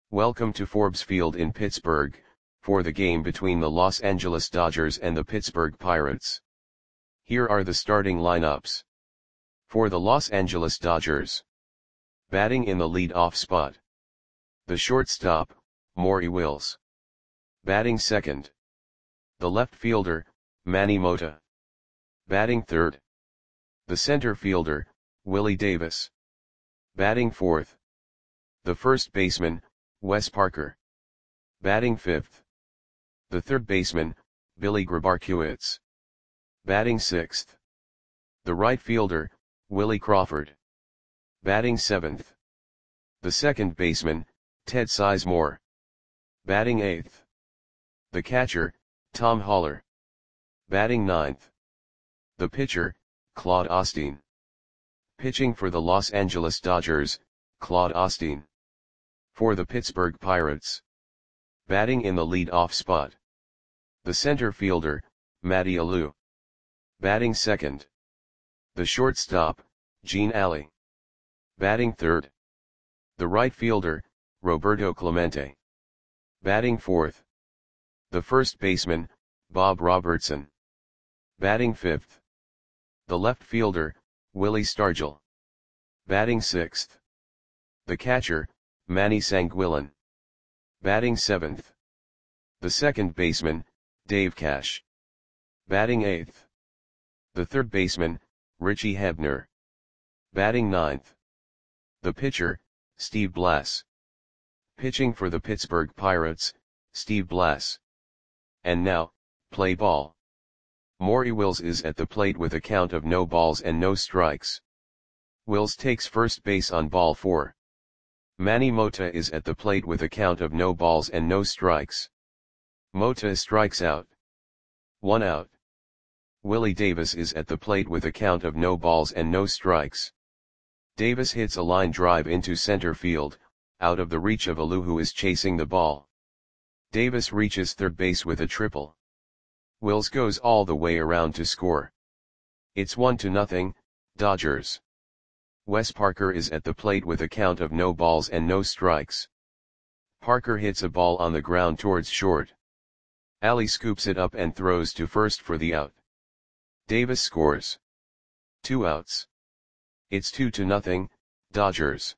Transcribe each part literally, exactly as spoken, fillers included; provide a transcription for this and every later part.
Welcome to Forbes Field in Pittsburgh, for the game between the Los Angeles Dodgers and the Pittsburgh Pirates. Here are the starting lineups. For the Los Angeles Dodgers. Batting in the lead-off spot. The shortstop, Maury Wills. Batting second. The left fielder, Manny Mota. Batting third. The center fielder, Willie Davis. Batting fourth. The first baseman, Wes Parker. Batting fifth. The third baseman, Billy Grabarkewitz. Batting sixth. The right fielder, Willie Crawford. Batting seventh. The second baseman, Ted Sizemore. Batting eighth. The catcher, Tom Haller. Batting ninth. The pitcher, Claude Osteen. Pitching for the Los Angeles Dodgers, Claude Osteen. For the Pittsburgh Pirates. Batting in the lead-off spot. The center fielder, Matty Alou. Batting second. The shortstop, Gene Alley. Batting third. The right fielder, Roberto Clemente. Batting fourth. The first baseman, Bob Robertson. Batting fifth. The left fielder, Willie Stargell. Batting sixth. The catcher, Manny Sanguillen. Batting seventh. The second baseman, Dave Cash. Batting eighth. The third baseman, Richie Hebner. Batting ninth. The pitcher, Steve Blass. Pitching for the Pittsburgh Pirates, Steve Blass. And now, play ball. Maury Wills is at the plate with a count of no balls and no strikes. Wills takes first base on ball four. Manny Mota is at the plate with a count of no balls and no strikes. Mota strikes out. One out. Willie Davis is at the plate with a count of no balls and no strikes. Davis hits a line drive into center field, out of the reach of Alou, who is chasing the ball. Davis reaches third base with a triple. Wills goes all the way around to score. It's one to nothing, Dodgers. Wes Parker is at the plate with a count of no balls and no strikes. Parker hits a ball on the ground towards short. Alley scoops it up and throws to first for the out. Davis scores. Two outs. It's two to nothing, Dodgers.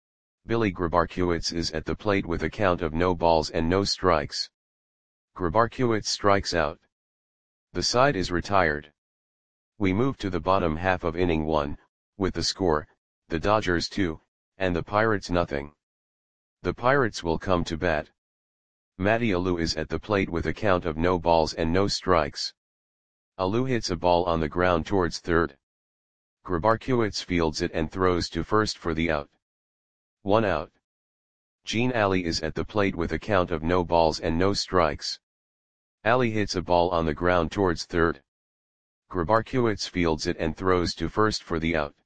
Billy Grabarkewitz is at the plate with a count of no balls and no strikes. Grabarkewitz strikes out. The side is retired. We move to the bottom half of inning one, with the score, the Dodgers two, and the Pirates nothing. The Pirates will come to bat. Matty Alou is at the plate with a count of no balls and no strikes. Alou hits a ball on the ground towards third. Grabarkewitz fields it and throws to first for the out. One out. Gene Alley is at the plate with a count of no balls and no strikes. Alley hits a ball on the ground towards third. Grabarkewitz fields it and throws to first for the out.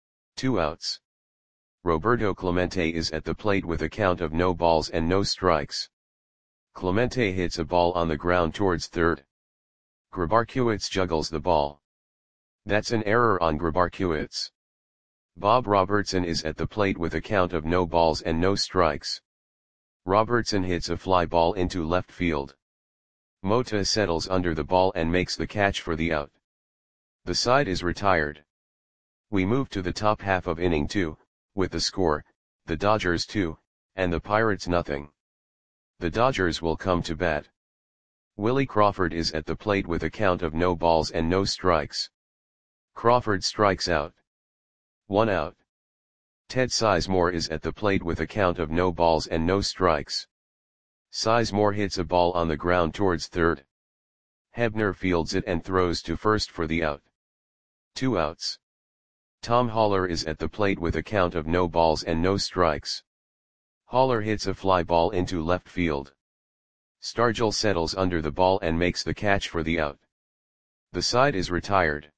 Two outs. Roberto Clemente is at the plate with a count of no balls and no strikes. Clemente hits a ball on the ground towards third. Grabarkewitz juggles the ball. That's an error on Grabarkewitz. Bob Robertson is at the plate with a count of no balls and no strikes. Robertson hits a fly ball into left field. Mota settles under the ball and makes the catch for the out. The side is retired. We move to the top half of inning two, with the score, the Dodgers two, and the Pirates nothing. The Dodgers will come to bat. Willie Crawford is at the plate with a count of no balls and no strikes. Crawford strikes out. One out. Ted Sizemore is at the plate with a count of no balls and no strikes. Sizemore hits a ball on the ground towards third. Hebner fields it and throws to first for the out. Two outs. Tom Haller is at the plate with a count of no balls and no strikes. Haller hits a fly ball into left field. Stargell settles under the ball and makes the catch for the out. The side is retired.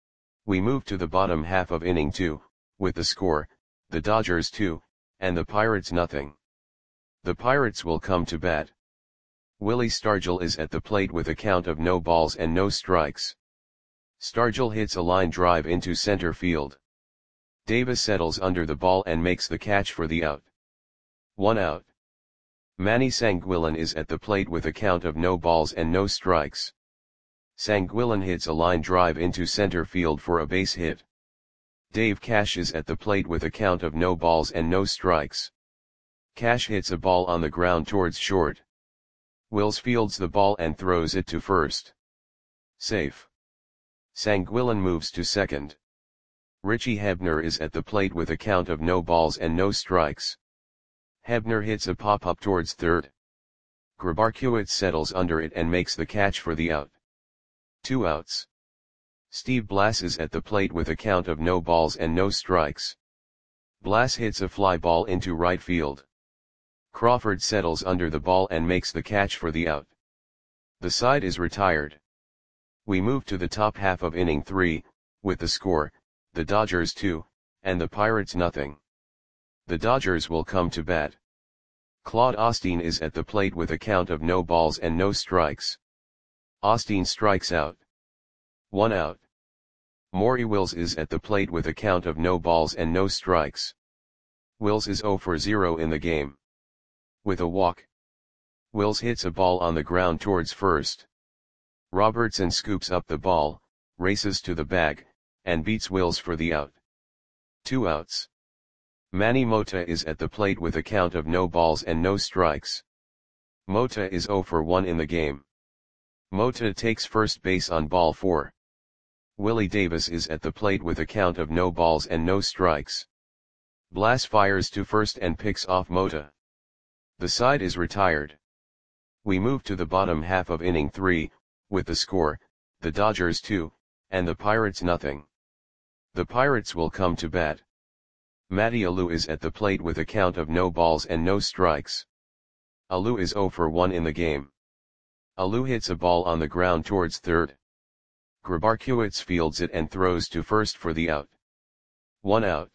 We move to the bottom half of inning two, with the score, the Dodgers two, and the Pirates nothing. The Pirates will come to bat. Willie Stargell is at the plate with a count of no balls and no strikes. Stargell hits a line drive into center field. Davis settles under the ball and makes the catch for the out. One out. Manny Sanguillen is at the plate with a count of no balls and no strikes. Sanguillen hits a line drive into center field for a base hit. Dave Cash is at the plate with a count of no balls and no strikes. Cash hits a ball on the ground towards short. Wills fields the ball and throws it to first. Safe. Sanguillen moves to second. Richie Hebner is at the plate with a count of no balls and no strikes. Hebner hits a pop-up towards third. Grabarkiewicz settles under it and makes the catch for the out. Two outs. Steve Blass is at the plate with a count of no balls and no strikes. Blass hits a fly ball into right field. Crawford settles under the ball and makes the catch for the out. The side is retired. We move to the top half of inning three, with the score, the Dodgers two, and the Pirates nothing. The Dodgers will come to bat. Claude Osteen is at the plate with a count of no balls and no strikes. Osteen strikes out. One out. Maury Wills is at the plate with a count of no balls and no strikes. Wills is zero for zero in the game. With a walk. Wills hits a ball on the ground towards first. Robertson scoops up the ball, races to the bag, and beats Wills for the out. Two outs. Manny Mota is at the plate with a count of no balls and no strikes. Mota is zero for one in the game. Mota takes first base on ball four. Willie Davis is at the plate with a count of no balls and no strikes. Blass fires to first and picks off Mota. The side is retired. We move to the bottom half of inning three, with the score, the Dodgers two, and the Pirates nothing. The Pirates will come to bat. Matty Alou is at the plate with a count of no balls and no strikes. Alou is zero for one in the game. Alou hits a ball on the ground towards third. Grabarkiewicz fields it and throws to first for the out. One out.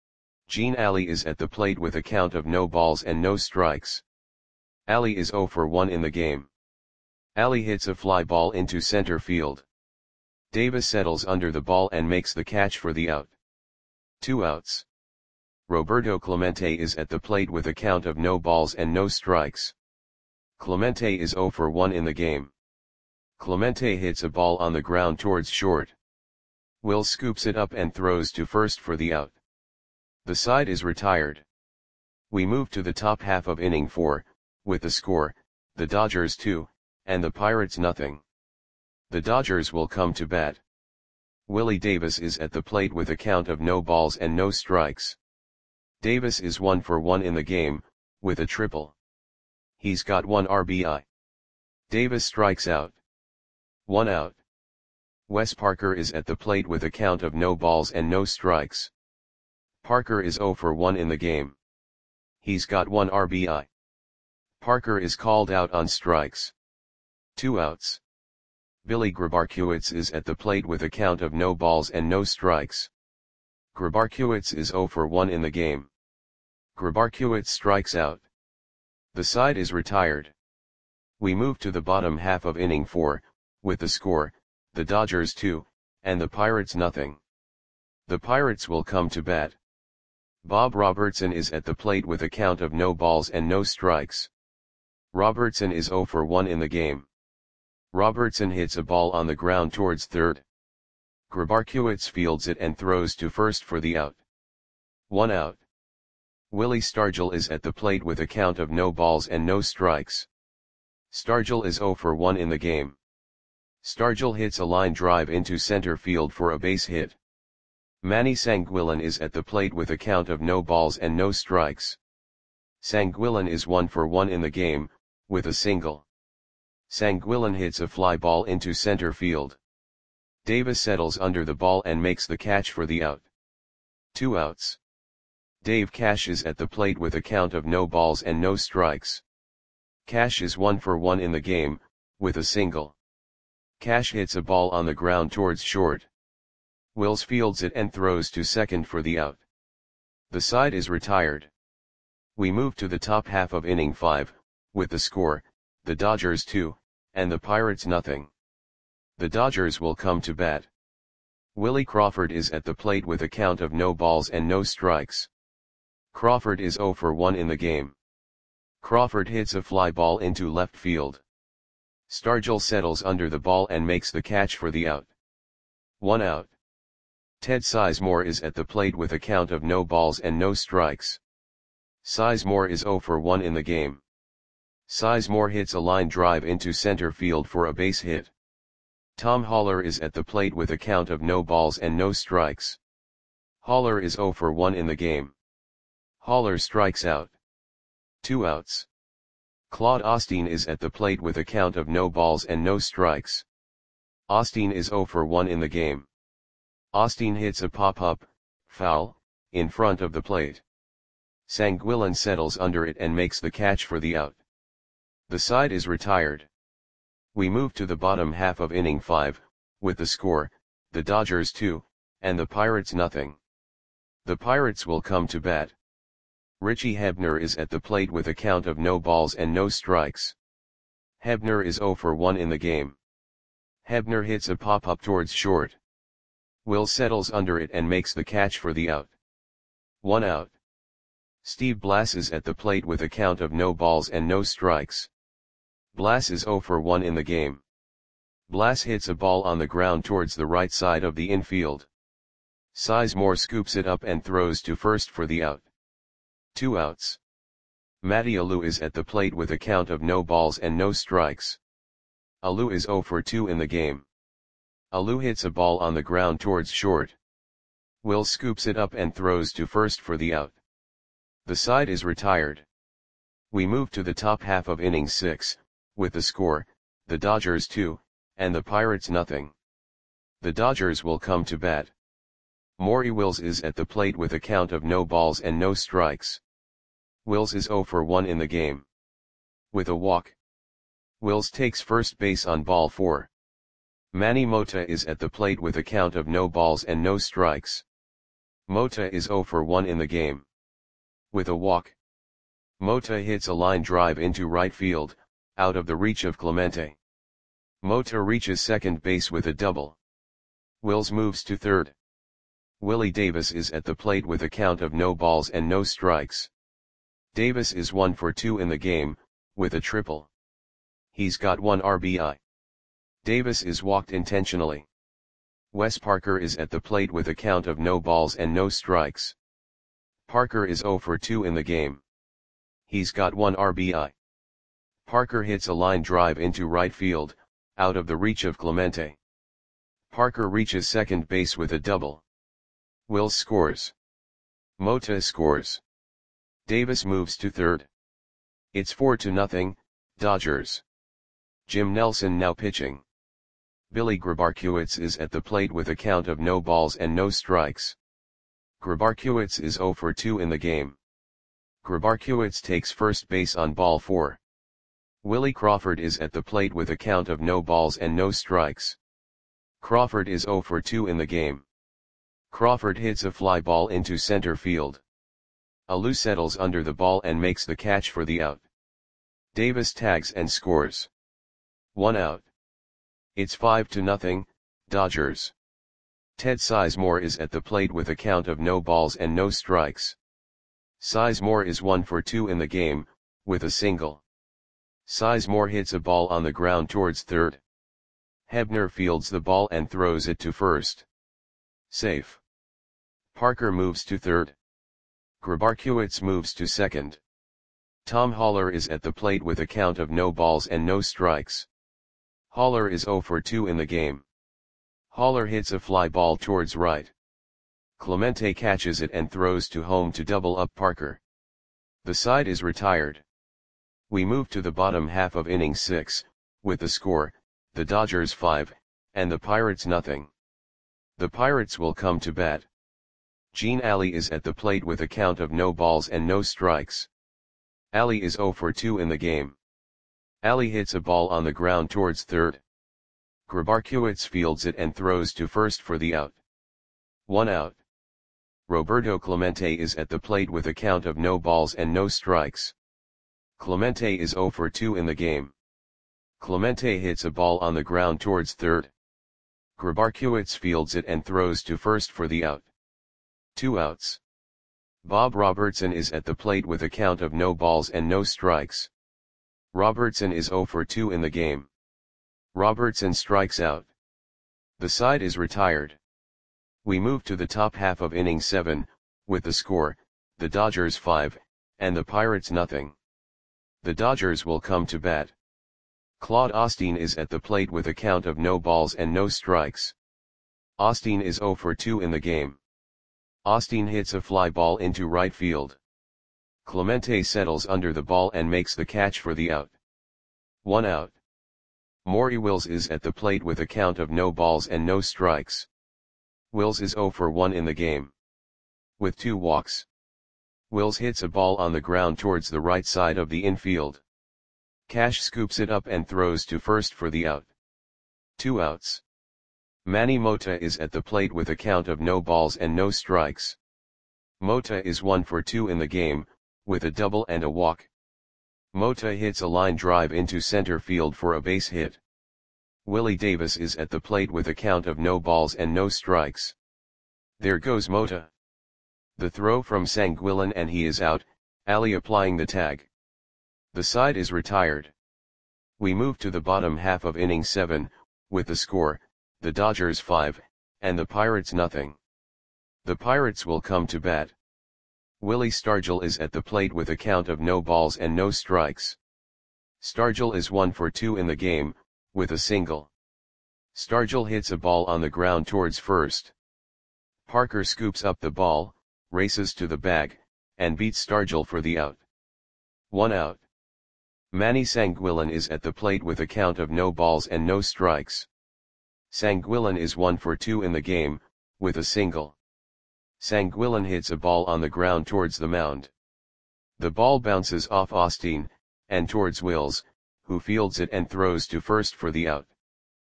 Gene Alley is at the plate with a count of no balls and no strikes. Alley is zero for one in the game. Alley hits a fly ball into center field. Davis settles under the ball and makes the catch for the out. Two outs. Roberto Clemente is at the plate with a count of no balls and no strikes. Clemente is zero for one in the game. Clemente hits a ball on the ground towards short. Will scoops it up and throws to first for the out. The side is retired. We move to the top half of inning four, with the score, the Dodgers two, and the Pirates nothing. The Dodgers will come to bat. Willie Davis is at the plate with a count of no balls and no strikes. Davis is one for one in the game, with a triple. He's got one R B I. Davis strikes out. One out. Wes Parker is at the plate with a count of no balls and no strikes. Parker is zero for one in the game. He's got one R B I. Parker is called out on strikes. Two outs. Billy Grabarkiewicz is at the plate with a count of no balls and no strikes. Grabarkiewicz is zero for one in the game. Grabarkiewicz strikes out. The side is retired. We move to the bottom half of inning four, with the score, the Dodgers two, and the Pirates nothing. The Pirates will come to bat. Bob Robertson is at the plate with a count of no balls and no strikes. Robertson is zero for one in the game. Robertson hits a ball on the ground towards third. Grabarkiewicz fields it and throws to first for the out. One out. Willie Stargell is at the plate with a count of no balls and no strikes. Stargell is zero for one in the game. Stargell hits a line drive into center field for a base hit. Manny Sanguillen is at the plate with a count of no balls and no strikes. Sanguillen is one for one in the game, with a single. Sanguillen hits a fly ball into center field. Davis settles under the ball and makes the catch for the out. Two outs. Dave Cash is at the plate with a count of no balls and no strikes. Cash is one for one in the game, with a single. Cash hits a ball on the ground towards short. Wills fields it and throws to second for the out. The side is retired. We move to the top half of inning five, with the score, the Dodgers two, and the Pirates nothing. The Dodgers will come to bat. Willie Crawford is at the plate with a count of no balls and no strikes. Crawford is zero for one in the game. Crawford hits a fly ball into left field. Stargell settles under the ball and makes the catch for the out. One out. Ted Sizemore is at the plate with a count of no balls and no strikes. Sizemore is zero for one in the game. Sizemore hits a line drive into center field for a base hit. Tom Haller is at the plate with a count of no balls and no strikes. Haller is zero for one in the game. Haller strikes out. Two outs. Claude Osteen is at the plate with a count of no balls and no strikes. Osteen is zero for one in the game. Osteen hits a pop-up, foul, in front of the plate. Sanguillen settles under it and makes the catch for the out. The side is retired. We move to the bottom half of inning five, with the score, the Dodgers two, and the Pirates nothing. The Pirates will come to bat. Richie Hebner is at the plate with a count of no balls and no strikes. Hebner is zero for one in the game. Hebner hits a pop-up towards short. Will settles under it and makes the catch for the out. One out. Steve Blass is at the plate with a count of no balls and no strikes. Blass is zero for one in the game. Blass hits a ball on the ground towards the right side of the infield. Sizemore scoops it up and throws to first for the out. Two outs. Matty Alou is at the plate with a count of no balls and no strikes. Alou is zero for two in the game. Alou hits a ball on the ground towards short. Will scoops it up and throws to first for the out. The side is retired. We move to the top half of inning six, with the score, the Dodgers two, and the Pirates nothing. The Dodgers will come to bat. Maury Wills is at the plate with a count of no balls and no strikes. Wills is zero for one in the game. With a walk. Wills takes first base on ball four. Manny Mota is at the plate with a count of no balls and no strikes. Mota is zero for one in the game. With a walk. Mota hits a line drive into right field, out of the reach of Clemente. Mota reaches second base with a double. Wills moves to third. Willie Davis is at the plate with a count of no balls and no strikes. Davis is one for two in the game, with a triple. He's got one R B I. Davis is walked intentionally. Wes Parker is at the plate with a count of no balls and no strikes. Parker is zero for two in the game. He's got one R B I. Parker hits a line drive into right field, out of the reach of Clemente. Parker reaches second base with a double. Wills scores. Mota scores. Davis moves to third. It's four to nothing, Dodgers. Jim Nelson now pitching. Billy Grabarkiewicz is at the plate with a count of no balls and no strikes. Grabarkiewicz is zero for two in the game. Grabarkiewicz takes first base on ball four. Willie Crawford is at the plate with a count of no balls and no strikes. Crawford is zero for two in the game. Crawford hits a fly ball into center field. Alou settles under the ball and makes the catch for the out. Davis tags and scores. One out. It's five to nothing, Dodgers. Ted Sizemore is at the plate with a count of no balls and no strikes. Sizemore is one for two in the game, with a single. Sizemore hits a ball on the ground towards third. Hebner fields the ball and throws it to first. Safe. Parker moves to third. Grabarkiewicz moves to second. Tom Haller is at the plate with a count of no balls and no strikes. Haller is zero for two in the game. Haller hits a fly ball towards right. Clemente catches it and throws to home to double up Parker. The side is retired. We move to the bottom half of inning six, with the score, the Dodgers five, and the Pirates nothing. The Pirates will come to bat. Gene Alley is at the plate with a count of no balls and no strikes. Alley is zero for two in the game. Alley hits a ball on the ground towards third. Grabarkiewicz fields it and throws to first for the out. One out. Roberto Clemente is at the plate with a count of no balls and no strikes. Clemente is zero for two in the game. Clemente hits a ball on the ground towards third. Grabarkiewicz fields it and throws to first for the out. Two outs. Bob Robertson is at the plate with a count of no balls and no strikes. Robertson is zero for two in the game. Robertson strikes out. The side is retired. We move to the top half of inning seven, with the score, the Dodgers five, and the Pirates nothing. The Dodgers will come to bat. Claude Osteen is at the plate with a count of no balls and no strikes. Osteen is zero for two in the game. Osteen hits a fly ball into right field. Clemente settles under the ball and makes the catch for the out. One out. Maury Wills is at the plate with a count of no balls and no strikes. Wills is zero for one in the game. With two walks. Wills hits a ball on the ground towards the right side of the infield. Cash scoops it up and throws to first for the out. Two outs. Manny Mota is at the plate with a count of no balls and no strikes. Mota is one for two in the game, with a double and a walk. Mota hits a line drive into center field for a base hit. Willie Davis is at the plate with a count of no balls and no strikes. There goes Mota. The throw from Sanguillen and he is out, Ali applying the tag. The side is retired. We move to the bottom half of inning seven, with the score, the Dodgers five, and the Pirates nothing. The Pirates will come to bat. Willie Stargell is at the plate with a count of no balls and no strikes. Stargell is one for two in the game, with a single. Stargell hits a ball on the ground towards first. Parker scoops up the ball, races to the bag, and beats Stargell for the out. One out. Manny Sanguillen is at the plate with a count of no balls and no strikes. Sanguillen is one for two in the game, with a single. Sanguillen hits a ball on the ground towards the mound. The ball bounces off Osteen, and towards Wills, who fields it and throws to first for the out.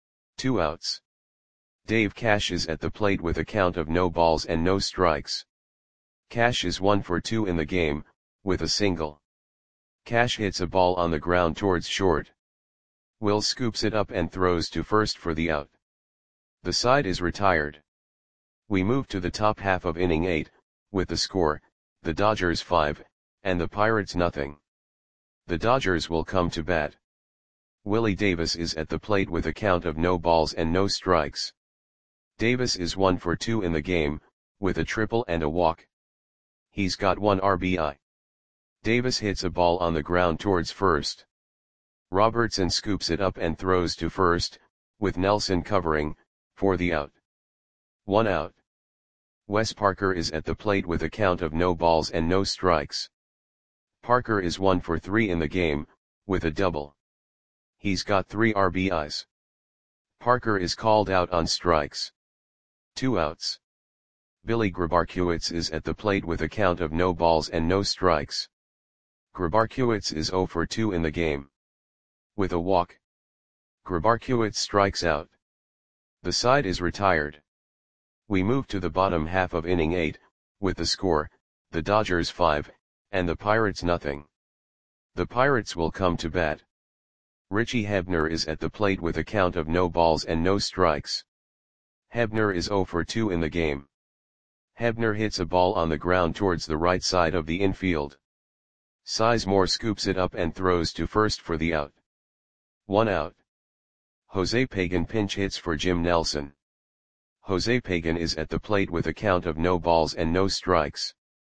Two outs. Dave Cash is at the plate with a count of no balls and no strikes. Cash is one for two in the game, with a single. Cash hits a ball on the ground towards short. Wills scoops it up and throws to first for the out. The side is retired. We move to the top half of inning eight, with the score, the Dodgers five, and the Pirates nothing. The Dodgers will come to bat. Willie Davis is at the plate with a count of no balls and no strikes. Davis is one for two in the game, with a triple and a walk. He's got one R B I. Davis hits a ball on the ground towards first. Robertson scoops it up and throws to first, with Nelson covering, for the out. One out. Wes Parker is at the plate with a count of no balls and no strikes. Parker is one for three in the game, with a double. He's got three R B Is. Parker is called out on strikes. Two outs. Billy Grabarkiewicz is at the plate with a count of no balls and no strikes. Grabarkiewicz is zero for two in the game. With a walk. Grabarkiewicz strikes out. The side is retired. We move to the bottom half of inning eight, with the score, the Dodgers five, and the Pirates nothing. The Pirates will come to bat. Richie Hebner is at the plate with a count of no balls and no strikes. Hebner is zero for two in the game. Hebner hits a ball on the ground towards the right side of the infield. Sizemore scoops it up and throws to first for the out. One out. Jose Pagan pinch hits for Jim Nelson. Jose Pagan is at the plate with a count of no balls and no strikes.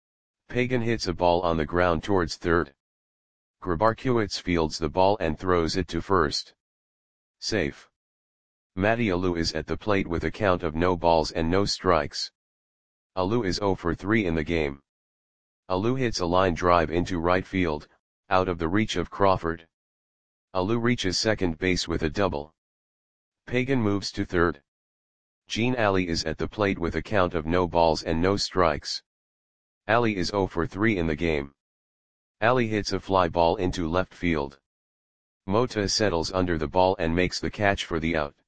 Pagan hits a ball on the ground towards third. Grabarkiewicz fields the ball and throws it to first. Safe. Matty Alou is at the plate with a count of no balls and no strikes. Alou is zero for three in the game. Alou hits a line drive into right field, out of the reach of Crawford. Alou reaches second base with a double. Pagan moves to third. Gene Ali is at the plate with a count of no balls and no strikes. Ali is zero for three in the game. Ali hits a fly ball into left field. Mota settles under the ball and makes the catch for the out.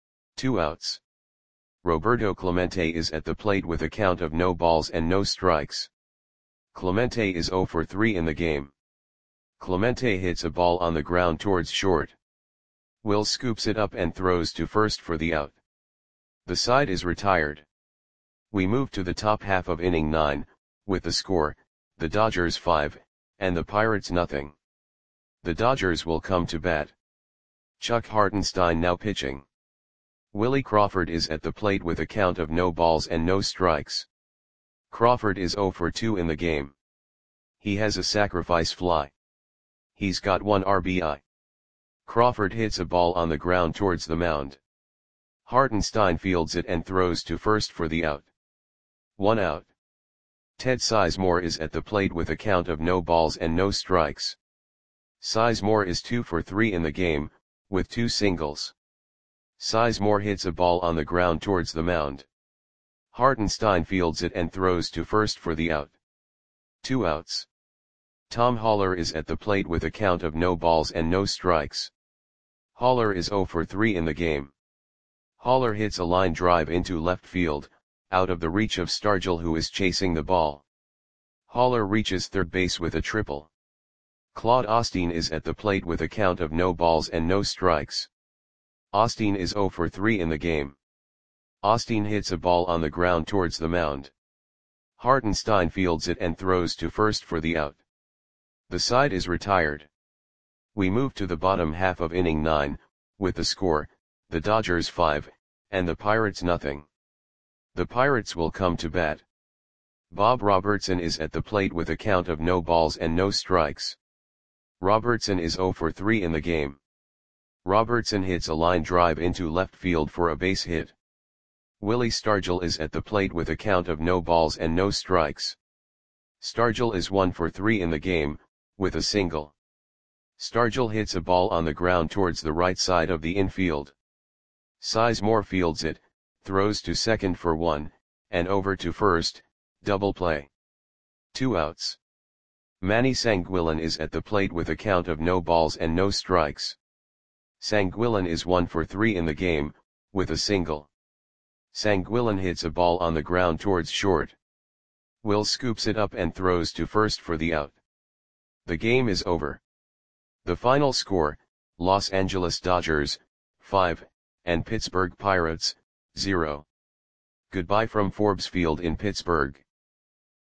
Two outs. Roberto Clemente is at the plate with a count of no balls and no strikes. Clemente is zero for three in the game. Clemente hits a ball on the ground towards short. Will scoops it up and throws to first for the out. The side is retired. We move to the top half of inning nine, with the score, the Dodgers five, and the Pirates nothing. The Dodgers will come to bat. Chuck Hartenstein now pitching. Willie Crawford is at the plate with a count of no balls and no strikes. Crawford is oh for two in the game. He has a sacrifice fly. He's got one R B I. Crawford hits a ball on the ground towards the mound. Hartenstein fields it and throws to first for the out. One out. Ted Sizemore is at the plate with a count of no balls and no strikes. Sizemore is two for three in the game, with two singles. Sizemore hits a ball on the ground towards the mound. Hartenstein fields it and throws to first for the out. Two outs. Tom Haller is at the plate with a count of no balls and no strikes. Haller is oh for three in the game. Haller hits a line drive into left field, out of the reach of Stargell, who is chasing the ball. Haller reaches third base with a triple. Claude Osteen is at the plate with a count of no balls and no strikes. Osteen is oh for three in the game. Osteen hits a ball on the ground towards the mound. Hartenstein fields it and throws to first for the out. The side is retired. We move to the bottom half of inning nine, with the score, the Dodgers five, and the Pirates nothing. The Pirates will come to bat. Bob Robertson is at the plate with a count of no balls and no strikes. Robertson is oh for three in the game. Robertson hits a line drive into left field for a base hit. Willie Stargell is at the plate with a count of no balls and no strikes. Stargell is one for three in the game, with a single. Stargell hits a ball on the ground towards the right side of the infield. Sizemore fields it, throws to second for one, and over to first, double play. Two outs. Manny Sanguillen is at the plate with a count of no balls and no strikes. Sanguillen is one for three in the game, with a single. Sanguillen hits a ball on the ground towards short. Will scoops it up and throws to first for the out. The game is over. The final score, Los Angeles Dodgers, five, and Pittsburgh Pirates, zero. Goodbye from Forbes Field in Pittsburgh.